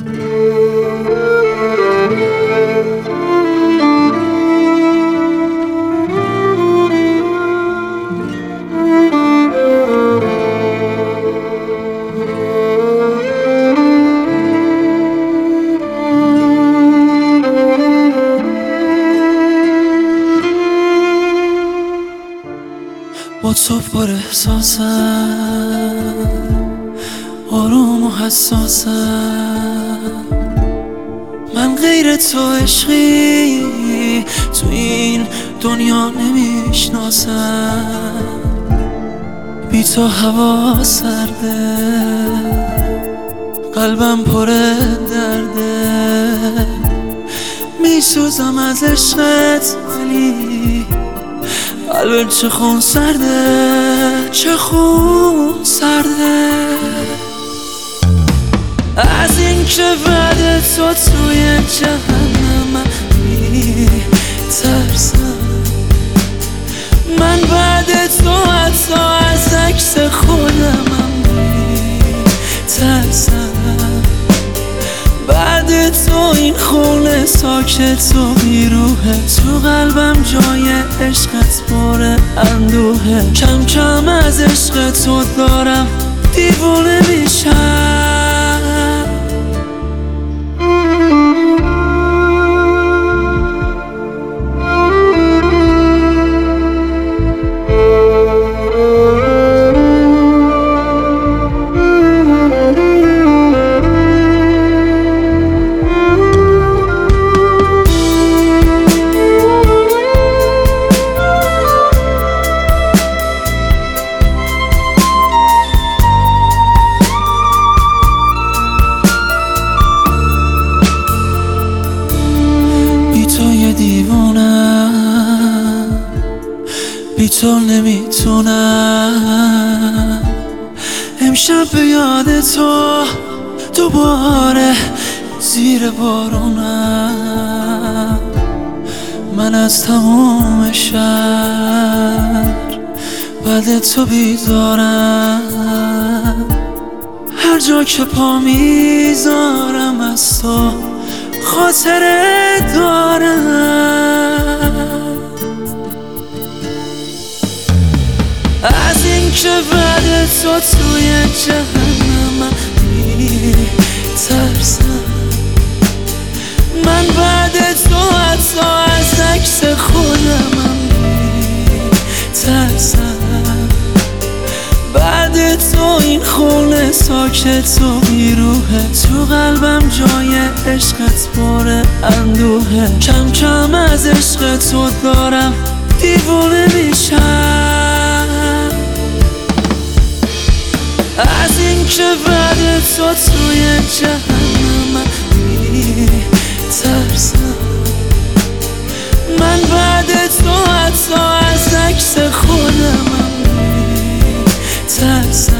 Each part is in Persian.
با تو پر احساسم، آروم و حساسم. من غیر تو عشقی تو این دنیا نمیشناسم. بی تو هوا سرده، قلبم پر درده. میسوزم از عشقت ولی قلبت چه خون سرده، چه خون سرده. از این که بعد تو توی جهنم میترسم. من بعد تو حتی از عکس خودم میترسم. بعد تو این خونه ساکت و بیروحه، تو قلبم جای عشقت پر اندوهه. کم کم از عشق تو دارم دیوونه میشم. دیوونم بی تو نمیتونم. امشب به یاد تو دوباره زیر بارونم. من از تموم شهر بعد تو بیزارم. هر جا که پا میذارم از تو خاطره دارم. از این که بعد تو توی جهنم میترسم. من بعد تو حتی از عکس خودم میترسم. بعد تو این خونه ساکت و بیروحه، تو قلبم جای عشقت پر اندوهه. کم کم از عشق تو دارم دیوونه میشم. از این که بعد تو توی جهنم میترسم. من بعد تو حتی از عکس خودم میترسم.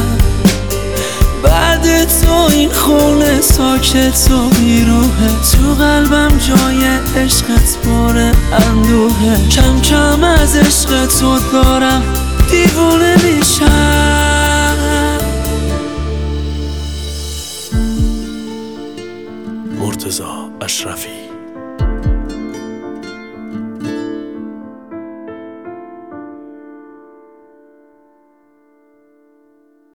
بعد تو این خونه ساکت و بیروحه، تو قلبم جای عشقت پر اندوهه. کم کم از عشق تو دارم دیوونه میشم.